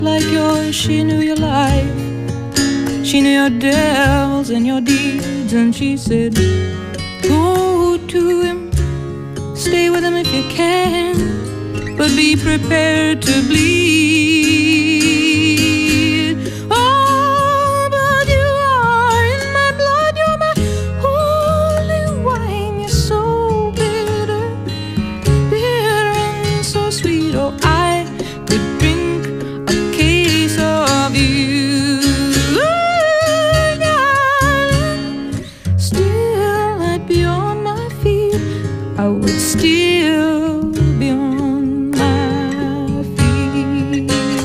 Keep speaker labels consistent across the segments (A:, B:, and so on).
A: like yours. She knew your life, she knew your devils and your deeds, and she said, go to him, stay with him if you can, but be prepared to bleed. Oh, but you are in my blood, you're my holy wine. You're so bitter, bitter and so sweet. Oh, I could drink a case of you, darling. Still I'd be on my feet, I would still be on my feet.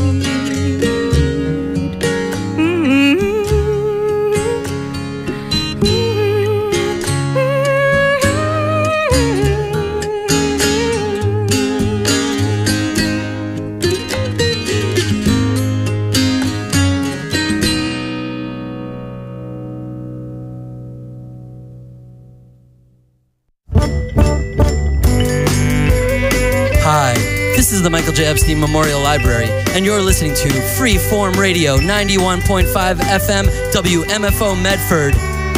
B: Hi, this is the Michael J. Epstein Memorial Library, and you're listening to Freeform Radio 91.5 FM WMFO Medford.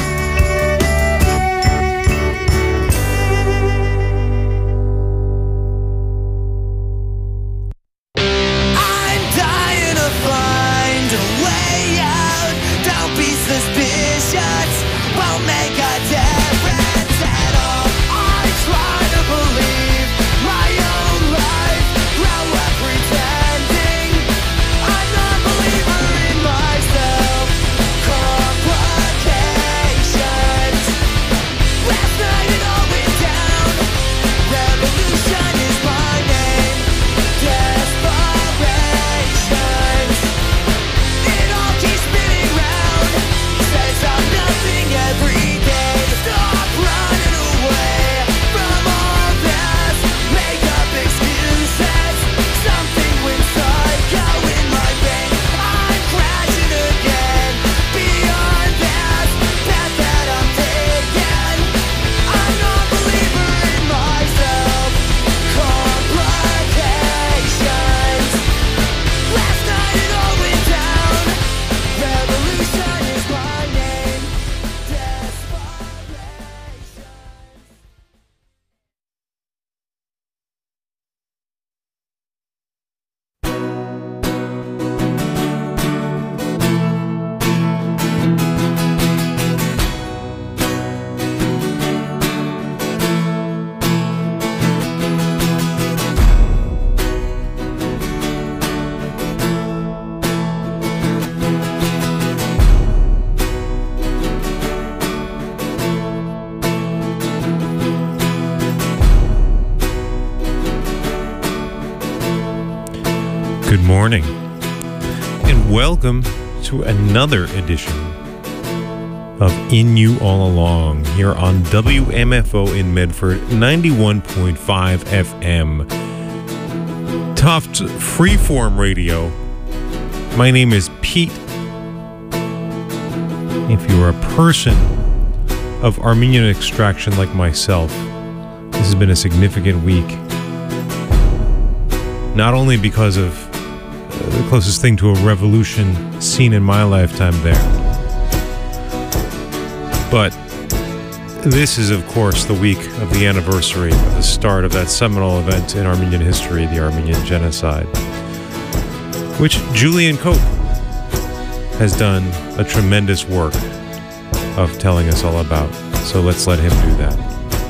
C: I'm dying to find a way out. Don't be suspicious, won't make a difference at all. I try to believe my own life, grow up pretending I'm not a believer in myself. Complications. Last night it all went down. Revolution is my name. Desperations. It all keeps spinning round. Says I'm nothing every day. Stop running away from all this. Make up excuses. Something went psycho in my brain. I'm crashing again. Beyond this path that I'm taking, I'm not a believer in myself. Complications. Last night it all went down. Revolution is my name. Desperation.
D: Good morning, and welcome to another edition of In You All Along here on WMFO in Medford, 91.5 FM. Tufts Freeform Radio. My name is Pete. If you're a person of Armenian extraction like myself, this has been a significant week. Not only because of the closest thing to a revolution seen in my lifetime there, but this is, of course, the week of the anniversary of the start of that seminal event in Armenian history, the Armenian Genocide, which Julian Cope has done a tremendous work of telling us all about. So let's let him do that.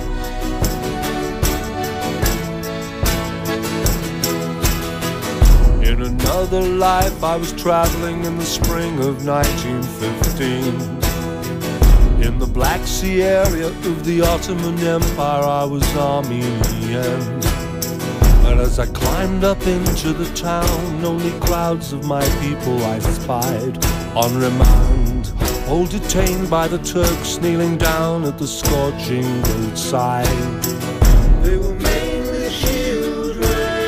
E: In another life, I was traveling in the spring of 1915. In the Black Sea area of the Ottoman Empire, I was Armenian. And as I climbed up into the town, only crowds of my people I spied on remand, all detained by the Turks kneeling down at the scorching roadside. They were mainly children.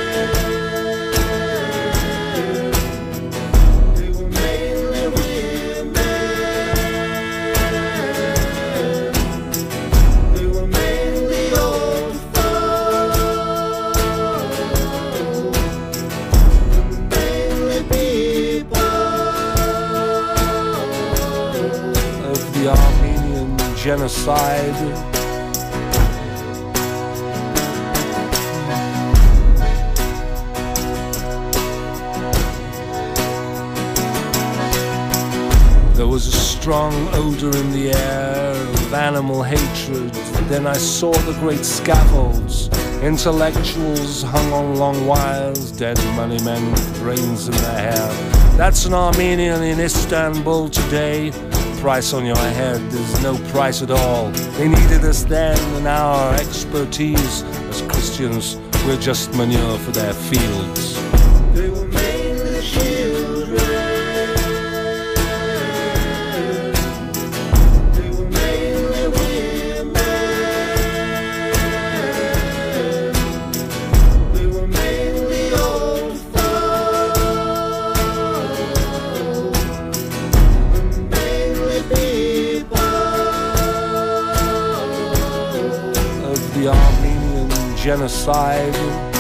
E: They were mainly women. They were mainly old folks. Mainly people. genocide. There was a strong odor in the air of animal hatred. Then I saw the great scaffolds, intellectuals hung on long wires, dead money men with brains in their hair. That's an Armenian in Istanbul today. Price on your head, there's no price at all. They needed us then, and our expertise as Christians, we're just manure for their fields. They were mainly children. They were mainly women. They were mainly old folks. Mainly people of the Armenian genocide.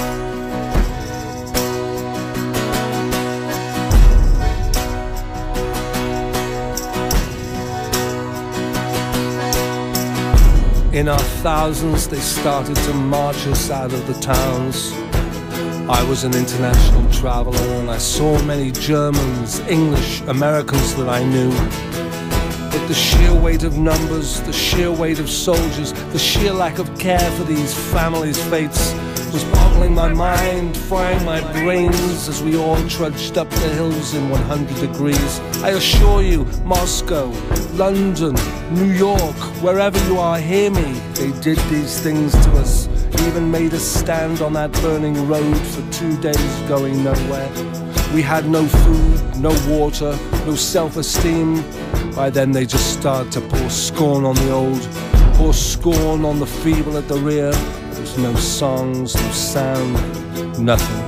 E: In our thousands, they started to march us out of the towns. I was an international traveler, and I saw many Germans, English, Americans that I knew. But the sheer weight of numbers, the sheer weight of soldiers, the sheer lack of care for these families' fates was boggling my mind, frying my brains as we all trudged up the hills in 100 degrees. I assure you, Moscow, London, New York, wherever you are, hear me. They did these things to us, even made us stand on that burning road for 2 days going nowhere. We had no food, no water, no self-esteem. By then they just started to pour scorn on the old, pour scorn on the feeble at the rear. There was no songs, no sound, nothing.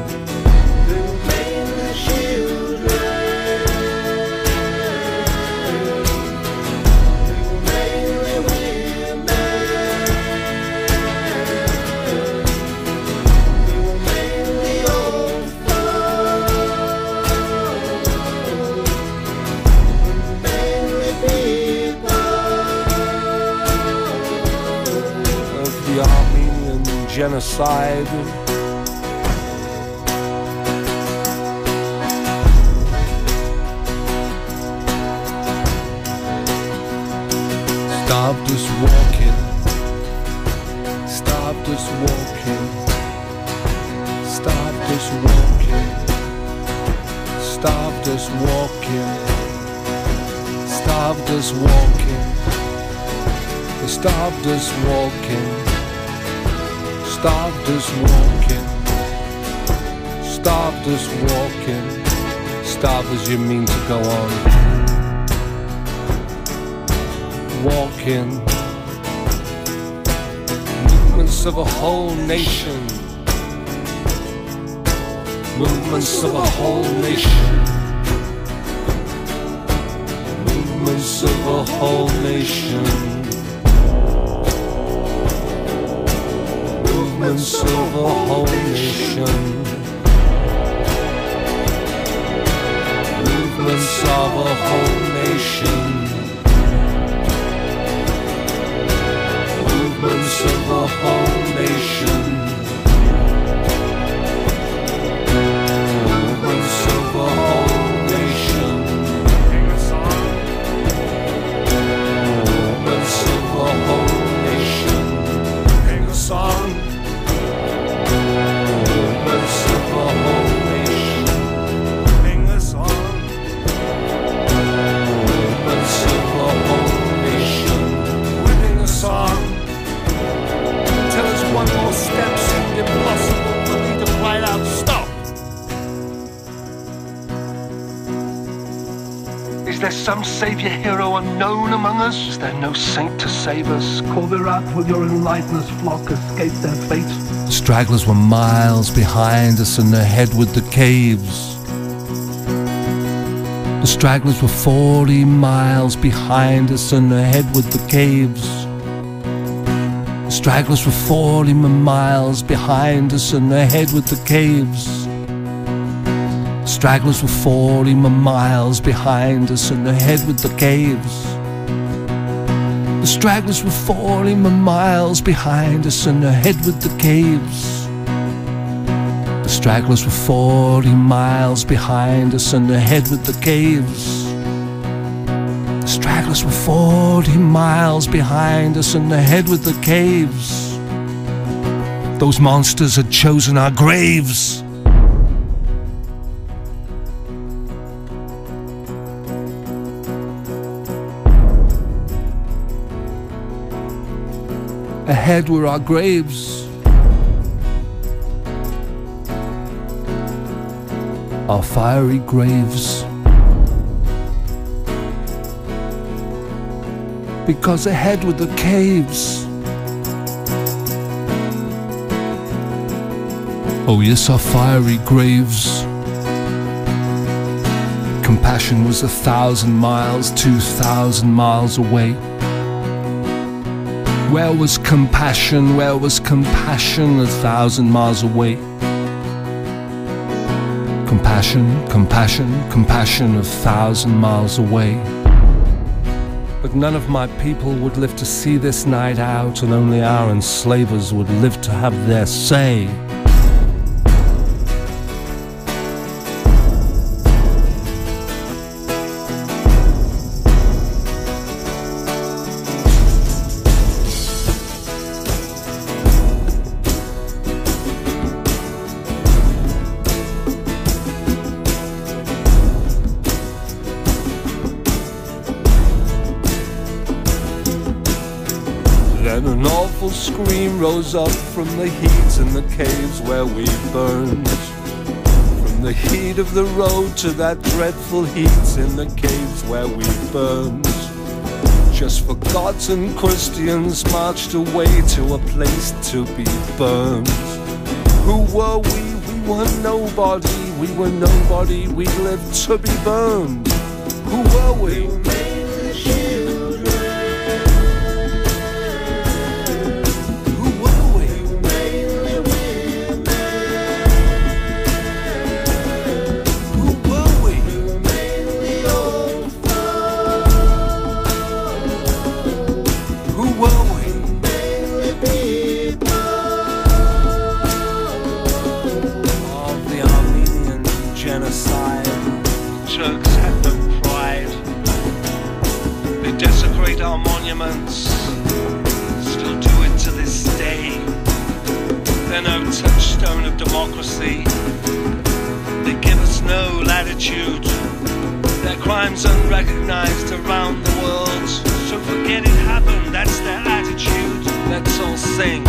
E: Genocide. Stopped us walking, stopped us walking, stopped us walking, stopped us walking, stopped us walking, they stopped us walking. Stopped us walking, stopped us walking, stop as you mean to go on. Walking, movements of a whole nation, movements of a whole nation, movements of a whole nation. Movements of a whole nation. Movements of a whole nation. Movements of a whole nation. Movements of a whole nation. Movements of a whole nation. Sing a song. Movements of a whole nation. Sing a song. Movements of a whole nation. We sing a song. Tell us one more step seemed impossible for me to cry out, stop. Is there some savior hero unknown among us? Is there no saint to save us?
F: Call their out, will your enlightened flock escape their fate?
E: The stragglers were miles behind us and ahead with the caves. The stragglers were 40 miles behind us and ahead with the caves. The stragglers were 40 miles behind us and ahead with the caves. The stragglers were 40 miles behind us and ahead with the caves. The stragglers were 40 miles behind us and ahead with the caves. The stragglers were 40 miles behind us and ahead with the caves. The stragglers were 40 miles behind us and ahead with the caves. Those monsters had chosen our graves. Ahead were our graves. Our fiery graves. Because ahead were the caves. Oh yes, our fiery graves. Compassion was 1,000 miles, 2,000 miles away. Where was compassion? Where was compassion 1,000 miles away? Compassion, compassion, compassion 1,000 miles away. But none of my people would live to see this night out, and only our enslavers would live to have their say. Then an awful scream rose up from the heat in the caves where we burned. From the heat of the road to that dreadful heat in the caves where we burned. Just forgotten Christians marched away to a place to be burned. Who were we? We were nobody. We were nobody. We lived to be burned. Who were we?
G: Turks had no pride. They desecrate our monuments, still do it to this day. They're no touchstone of democracy. They give us no latitude. Their crimes unrecognized around the world. So forget it happened, that's their attitude. Let's all sing.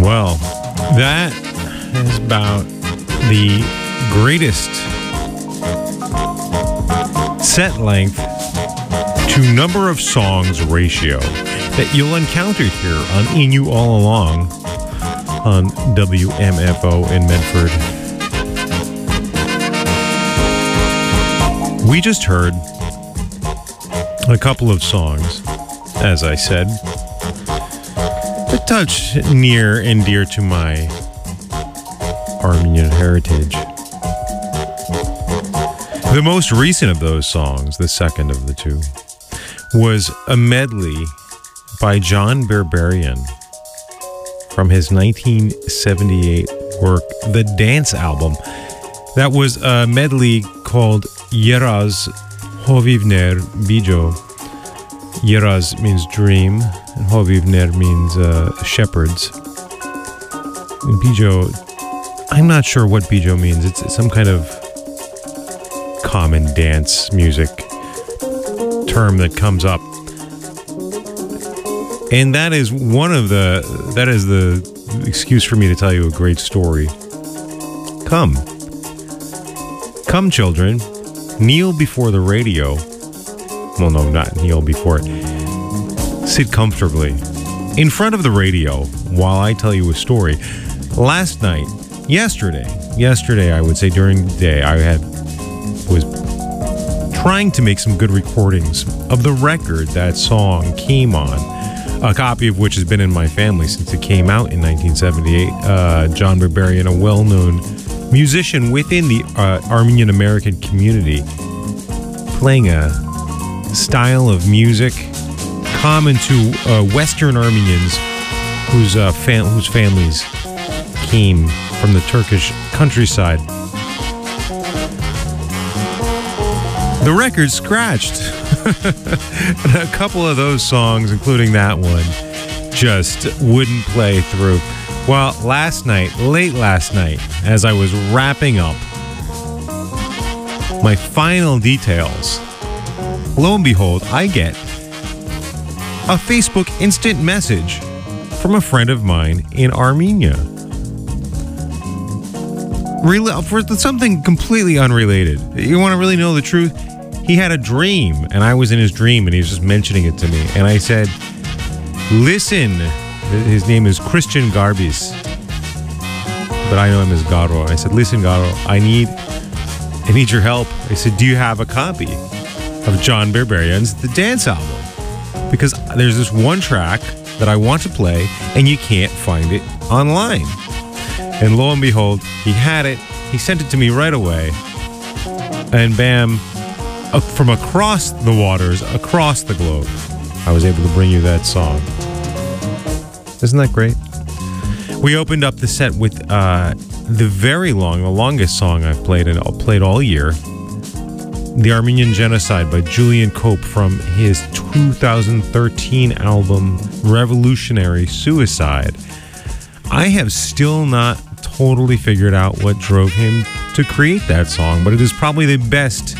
D: Well, that is about the greatest set length to number of songs ratio that you'll encounter here on In You All Along on WMFO in Medford. We just heard a couple of songs, as I said, that touch near and dear to my Armenian heritage. The most recent of those songs, the second of the two, was a medley by John Berberian from his 1978 work, The Dance Album. That was a medley called Yeraz Hovivner Bijo. Yeraz means dream, and Hovivner means shepherds. And Bijo, I'm not sure what Bijo means. It's some kind of common dance music term that comes up. And that is the excuse for me to tell you a great story. Come, children, kneel before the radio. Well, no, not kneel before it. Sit comfortably in front of the radio while I tell you a story. Yesterday, I would say during the day, was trying to make some good recordings of the record that song came on, a copy of which has been in my family since it came out in 1978. John Berberian, a well-known musician within the Armenian American community, playing a style of music common to Western Armenians whose families came from the Turkish countryside. The record scratched. And a couple of those songs, including that one, just wouldn't play through. Well, late last night, as I was wrapping up my final details, lo and behold, I get a Facebook instant message from a friend of mine in Armenia. For something completely unrelated. You want to really know the truth? He had a dream, and I was in his dream, and he was just mentioning it to me. And I said, listen, his name is Christian Garbis, but I know him as Garo. And I said, listen, Garo, I need your help. I said, do you have a copy of John Berberian's The Dance Album? Because there's this one track that I want to play, and you can't find it online. And lo and behold, he had it. He sent it to me right away. And bam, from across the waters, across the globe, I was able to bring you that song. Isn't that great? We opened up the set with the longest song I've played, and I'll play it all year. The Armenian Genocide by Julian Cope from his 2013 album, Revolutionary Suicide. I have still not totally figured out what drove him to create that song, but it is probably the best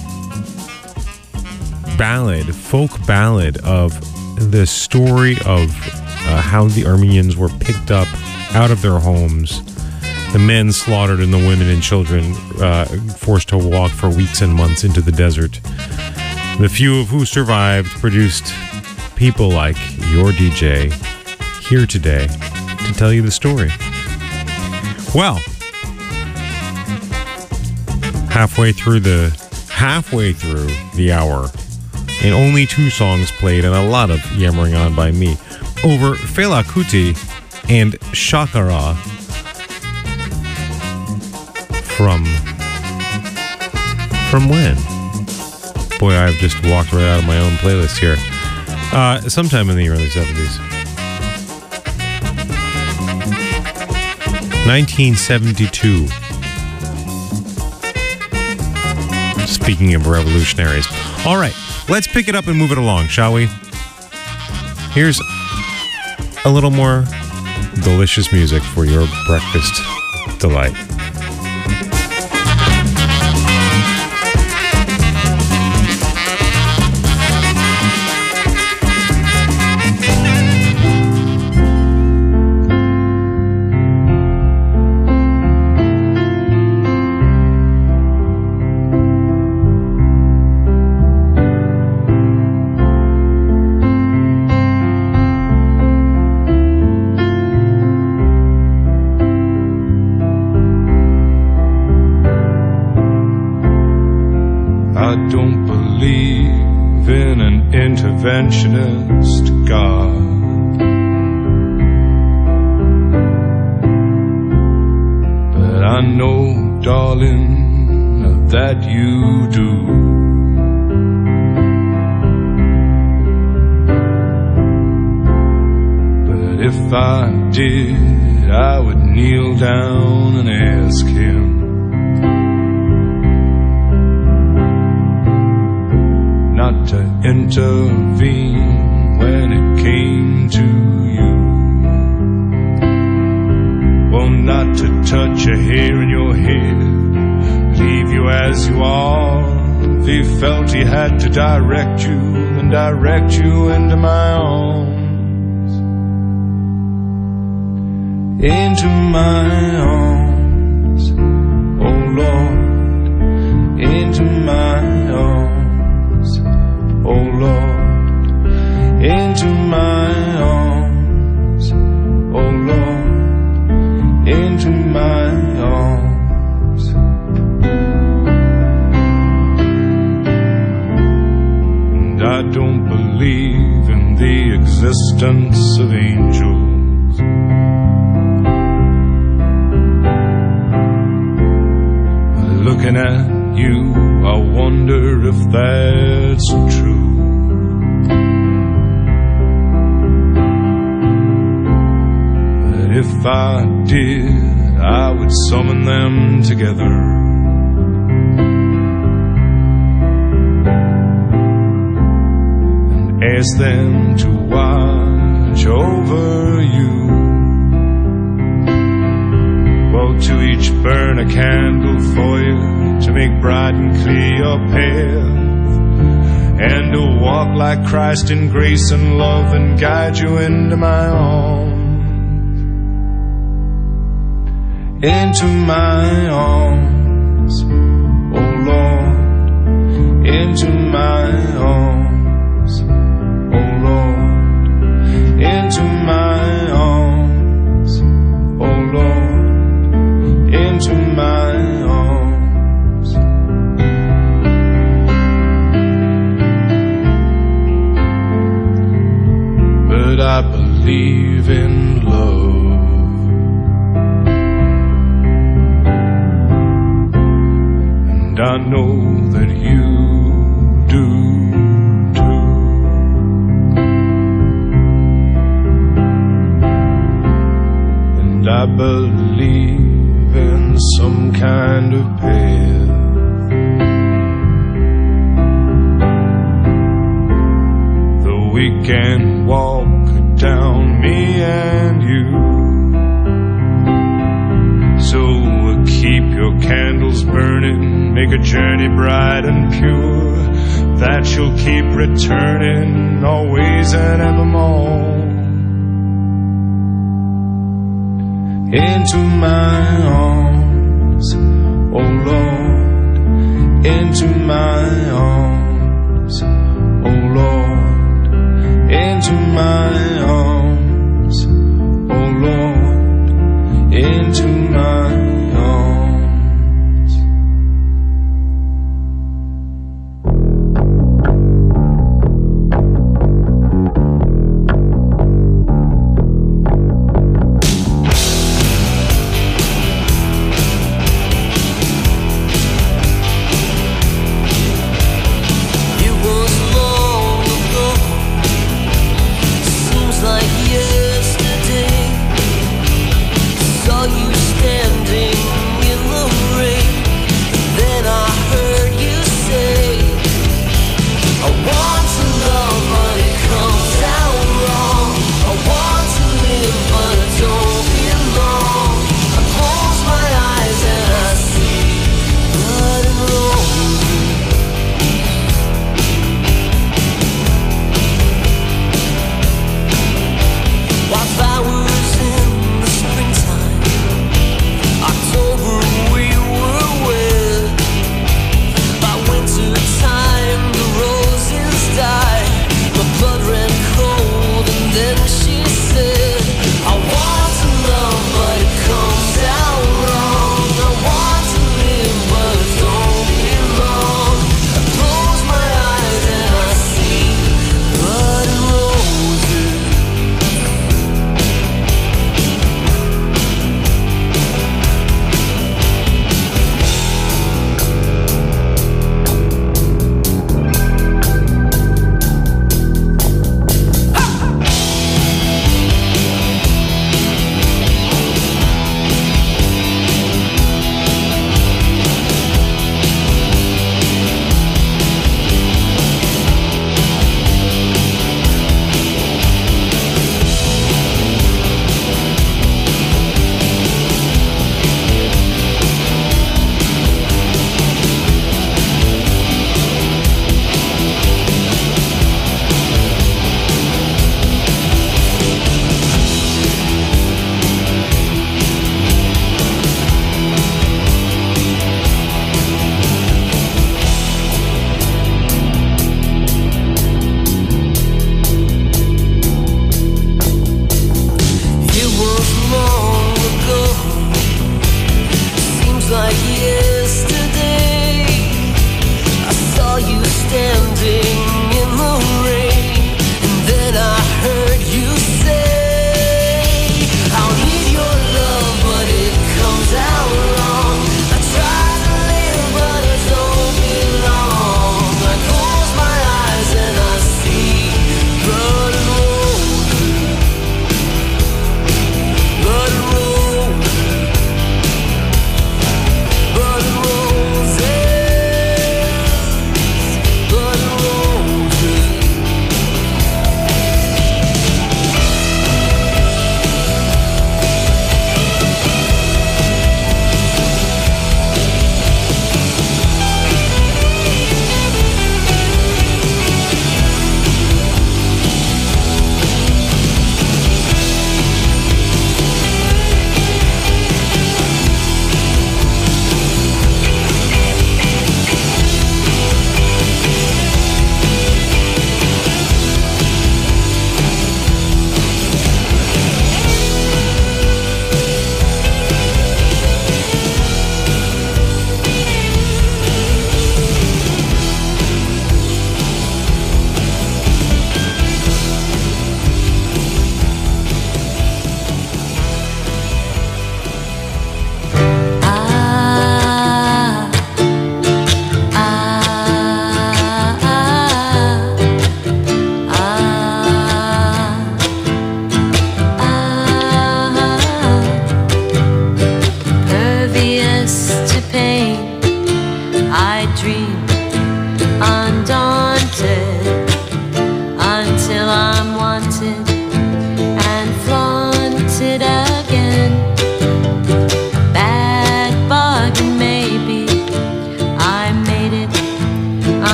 D: folk ballad of the story of how the Armenians were picked up out of their homes, the men slaughtered and the women and children forced to walk for weeks and months into the desert. The few of who survived produced people like your DJ here today to tell you the story. Well, halfway through the hour, and only 2 songs played and a lot of yammering on by me over Fela Kuti and Shakara from when? Boy, I've just walked right out of my own playlist here. Sometime in the early 70s. 1972. Speaking of revolutionaries. All right, let's pick it up and move it along, shall we? Here's a little more delicious music for your breakfast delight.
E: interventionist God. But I know, darling, that you do. But if I did, I would kneel down and ask him not to intervene when it came to you. Well, not to touch a hair in your head, leave you as you are. If he felt he had to direct you, then direct you into my arms. Into my arms, oh Lord, into my arms, oh Lord, into my arms, oh Lord, into my arms. And I don't believe in the existence of angels. Looking at you, I wonder if that's true. But if I did, I would summon them together and ask them to watch over you. Well, to each burn a candle for you, to make bright and clear your path, and to walk like Christ in grace and love and guide you into my arms. Into my arms, oh Lord, into my arms, oh Lord, into my arms, oh Lord, into my arms. But I believe in love, and I know that you do too. And I believe in some kind of path that we can walk down, me and you. So keep your candles burning, make a journey bright and pure, that you'll keep returning always and evermore. Into my arms, oh Lord, into my arms, oh Lord, into my arms, oh Lord, into my arms.
C: It was long ago, seems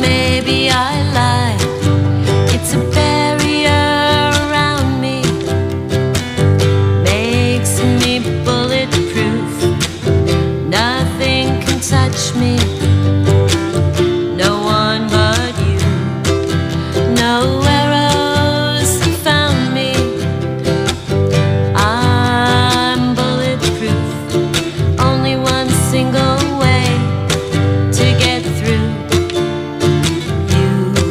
A: maybe I lied. It's a barrier around me, makes me bulletproof. Nothing can touch me, no one but you. No arrows have found me. I'm bulletproof. Only one single way to get through you.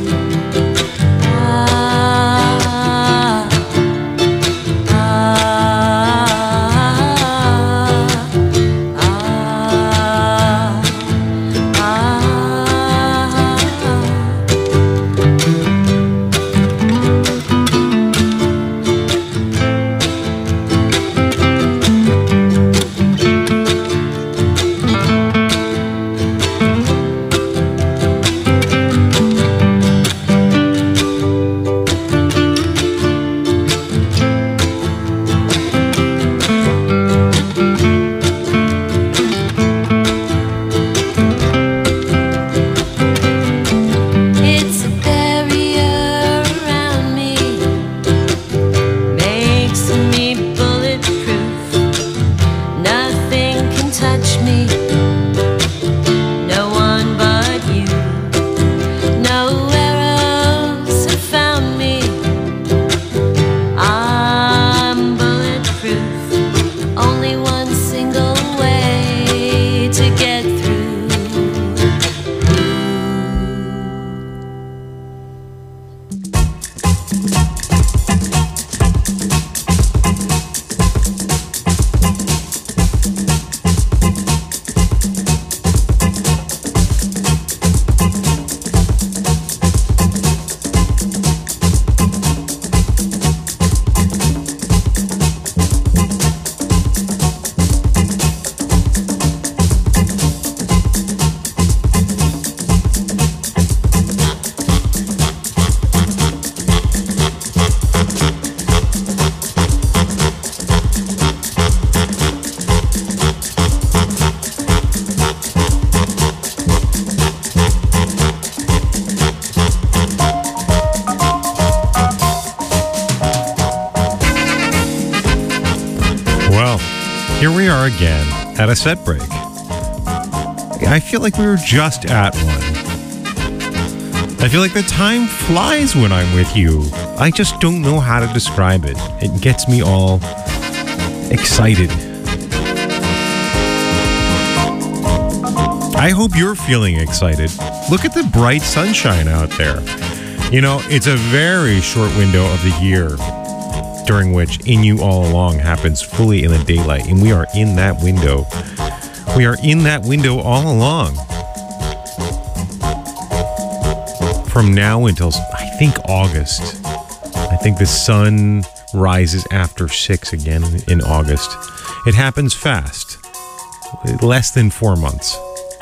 A: It's a barrier around me, makes me bulletproof. Nothing can touch me, no one but you. No arrows have found me. I'm bulletproof. Only one single way to get through.
D: Well, here we are again at a set break. I feel like we were just at one. I feel like the time flies when I'm with you. I just don't know how to describe it. It gets me all excited. I hope you're feeling excited. Look at the bright sunshine out there. You know, it's a very short window of the year during which In You All Along happens fully in the daylight, and we are in that window. We are in that window all along. From now until, I think, August. I think the sun rises after 6 again in August. It happens fast. Less than 4 months.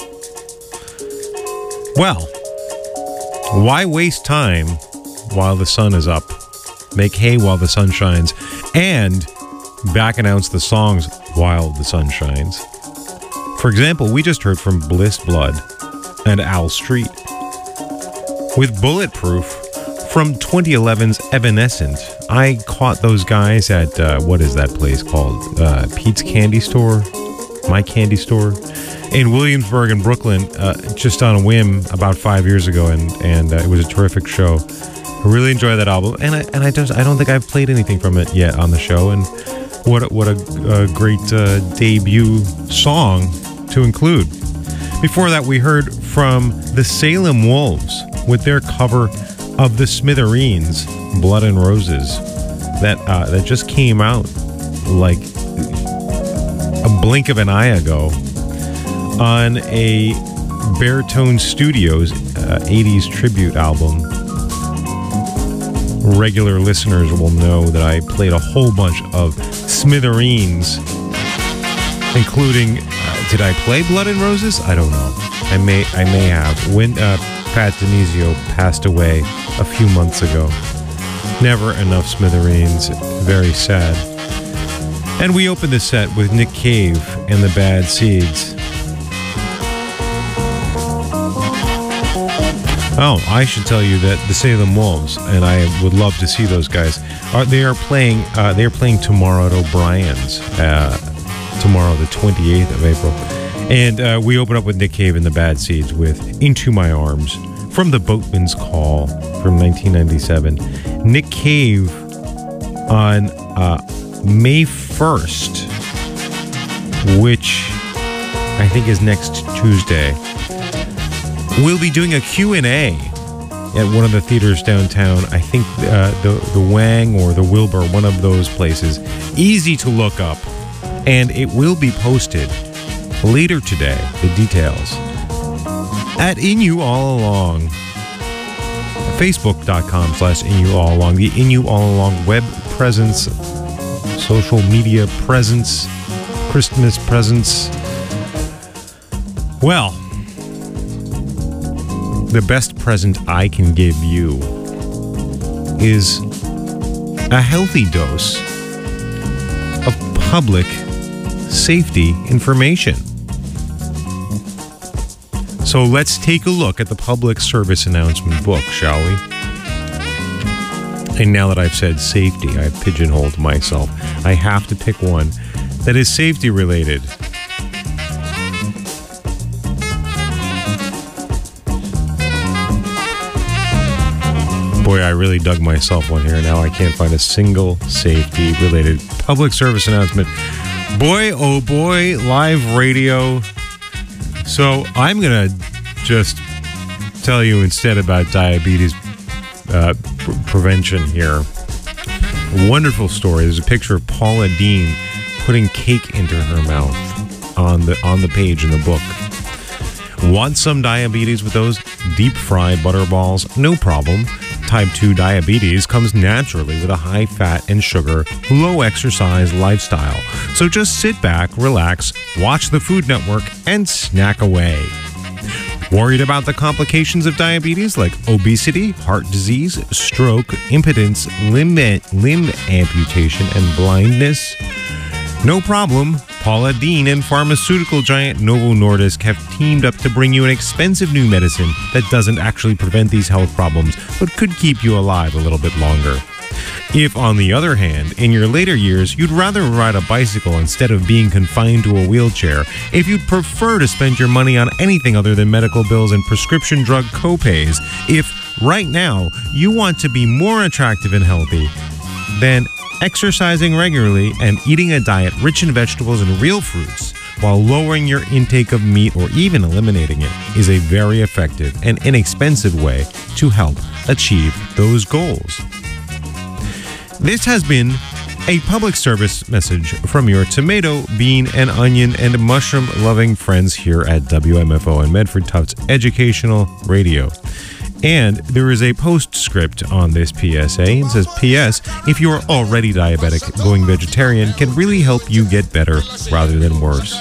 D: Well, why waste time while the sun is up? Make hay while the sun shines, and back announce the songs while the sun shines. For example, we just heard from Bliss Blood and Al Street with Bulletproof from 2011's Evanescent. I caught those guys at, what is that place called? Pete's Candy Store? My Candy Store? In Williamsburg and Brooklyn, just on a whim about 5 years ago, and it was a terrific show. I really enjoy that album, and I don't think I've played anything from it yet on the show, and what a great debut song to include. Before that, we heard from the Salem Wolves with their cover of the Smithereens, Blood and Roses, that just came out like a blink of an eye ago on a Baritone Studios 80s tribute album. Regular listeners will know that I played a whole bunch of Smithereens, including, did I play Blood and Roses? I don't know. I may have. When Pat Denizio passed away a few months ago. Never enough Smithereens. Very sad. And we opened the set with Nick Cave and the Bad Seeds. Oh, I should tell you that the Salem Wolves, and I would love to see those guys. They are playing tomorrow at O'Brien's. Tomorrow, the 28th of April. And we open up with Nick Cave and the Bad Seeds with Into My Arms from the Boatman's Call from 1997. Nick Cave on May 1st, which I think is next Tuesday. We'll be doing a Q&A at one of the theaters downtown. I think the Wang or the Wilbur, one of those places. Easy to look up. And it will be posted later today, the details, at In You All Along. Facebook.com/In You All Along. The In You All Along web presence, social media presence, Christmas presence. Well, the best present I can give you is a healthy dose of public safety information. So let's take a look at the public service announcement book, shall we? And now that I've said safety, I've pigeonholed myself. I have to pick one that is safety related. Boy, I really dug myself one here. Now I can't find a single safety-related public service announcement. Boy, oh boy, live radio. So I'm going to just tell you instead about diabetes prevention here. A wonderful story. There's a picture of Paula Deen putting cake into her mouth on the page in the book. Want some diabetes with those deep-fried butterballs? No problem. Type 2 diabetes comes naturally with a high fat and sugar, low exercise lifestyle. So just sit back, relax, watch the Food Network, and snack away. Worried about the complications of diabetes like obesity, heart disease, stroke, impotence, limb amputation, and blindness? No problem. Paula Deen and pharmaceutical giant Novo Nordisk have teamed up to bring you an expensive new medicine that doesn't actually prevent these health problems, but could keep you alive a little bit longer. If, on the other hand, in your later years, you'd rather ride a bicycle instead of being confined to a wheelchair, if you'd prefer to spend your money on anything other than medical bills and prescription drug copays, if, right now, you want to be more attractive and healthy, then exercising regularly and eating a diet rich in vegetables and real fruits while lowering your intake of meat or even eliminating it is a very effective and inexpensive way to help achieve those goals. This has been a public service message from your tomato, bean, and onion and mushroom-loving friends here at WMFO and Medford Tufts Educational Radio. And there is a postscript on this PSA. It says, P.S. If you are already diabetic, going vegetarian can really help you get better rather than worse.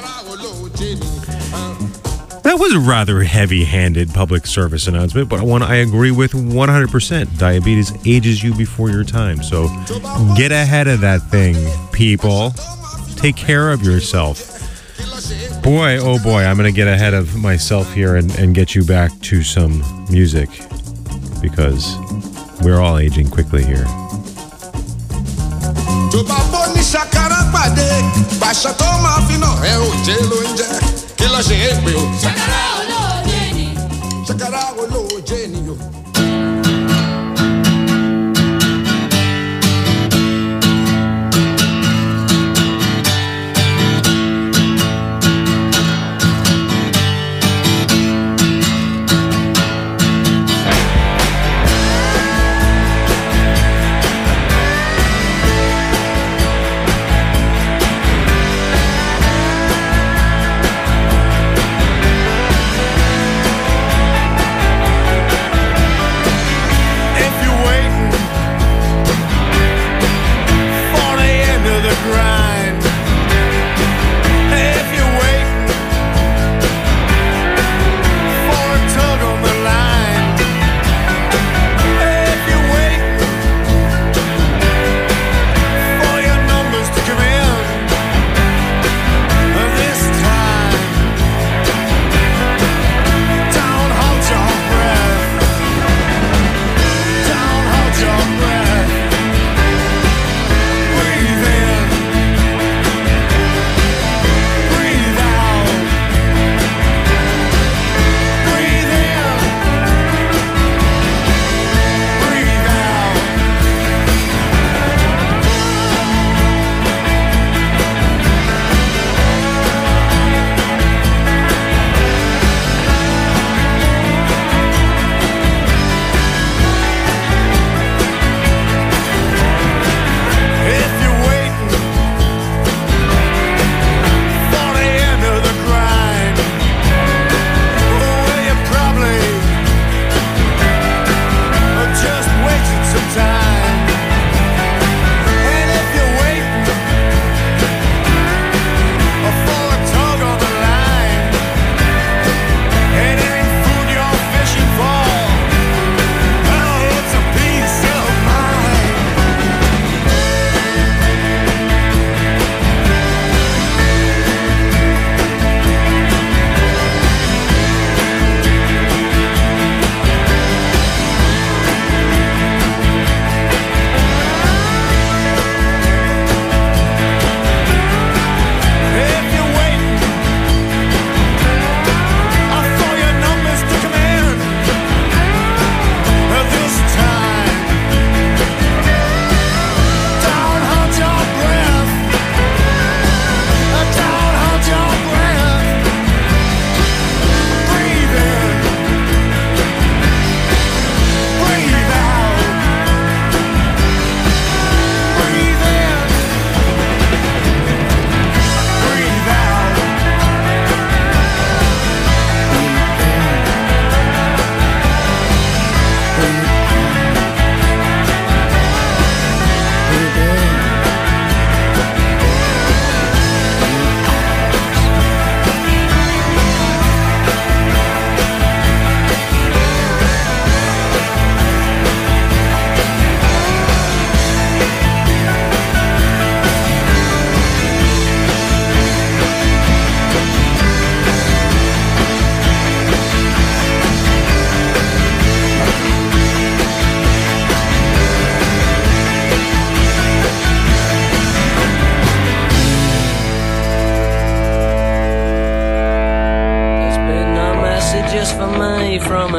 D: That was a rather heavy-handed public service announcement, but one I agree with 100%. Diabetes ages you before your time, so get ahead of that thing, people. Take care of yourself. Boy, oh boy, I'm going to get ahead of myself here and get you back to some music, because we're all aging quickly here.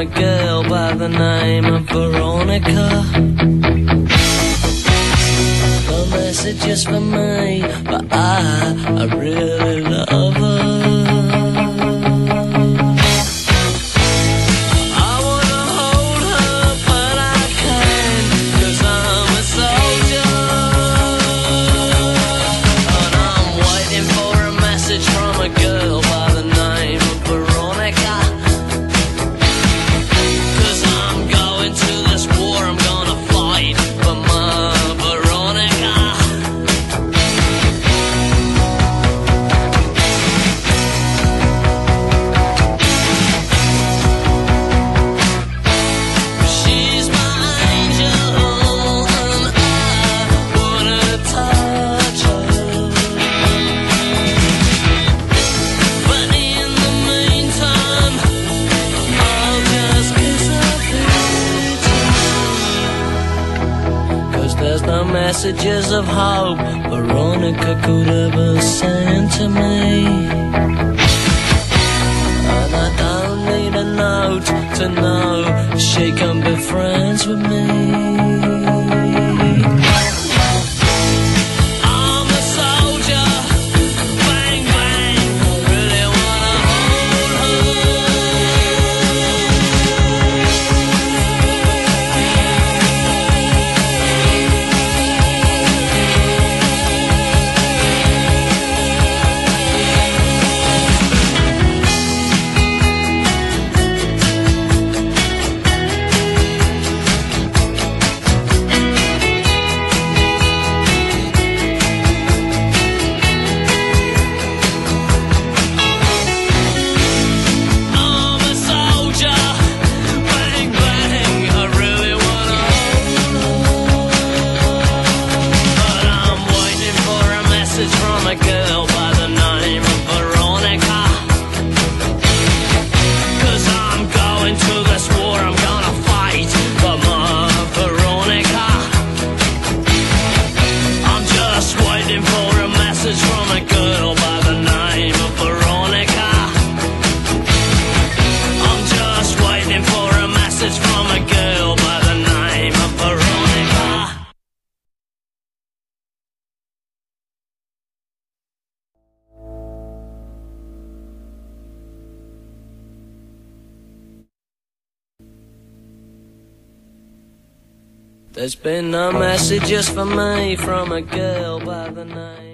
C: a girl by the name of Veronica. The message is for me, but I really love her. I wanna hold her, but I can't, 'cause I'm a soldier. And I'm waiting for a message from a girl by the name of Veronica. 'Cause I'm going to this war, I'm gonna fight for my Veronica. She's my angel, and I wanna touch her. But in the meantime, I'll just kiss her feet. 'Cause there's no messages of hope Veronica could ever send to me. And I don't need a note to know she can be friends with me. I'm a soldier, bang bang, I really wanna hold her. I'm a soldier, bang bang, I really wanna hold her. But I'm waiting for a message from a girl by the name of Veronica. 'Cause I'm going to this war, I'm gonna fight for my Veronica. I'm just waiting for a message from a girl by the name of Veronica. I'm just waiting for a message from a girl by the name of Veronica. There's been no messages for me from a girl by the name